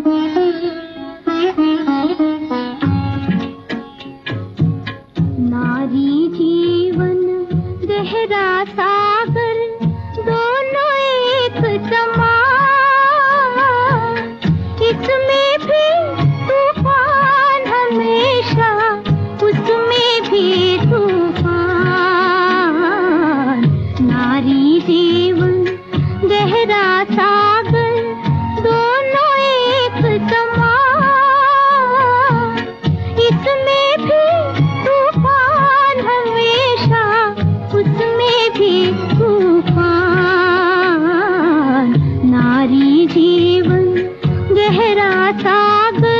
नारी जीवन गहरा सागर, दोनों एक समान, इसमें भी तूफान हमेशा, उसमें भी तूफान। नारी जीवन गहरा सागर, दोनों एक समान, इसमें भी तूफान हमेशा, उसमें भी तूफान। नारी जीवन गहरा सागर।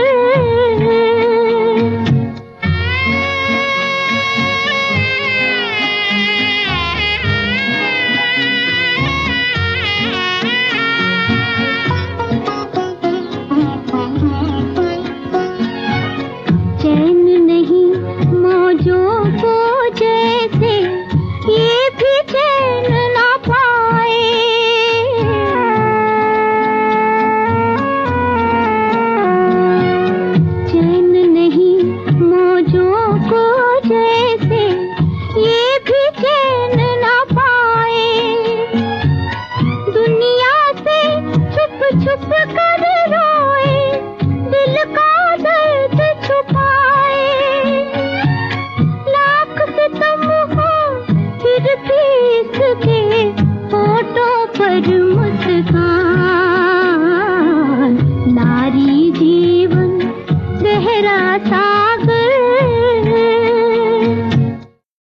चैन नहीं मौजों को जैसे, ये भी चैन ना पाए। चैन नहीं मौजों को जैसे, ये भी चैन ना पाए। दुनिया से छुप छुप कर रोए, दिल का दर्द छुपाए। लाख सितम हो फिर भी इसके होठों पर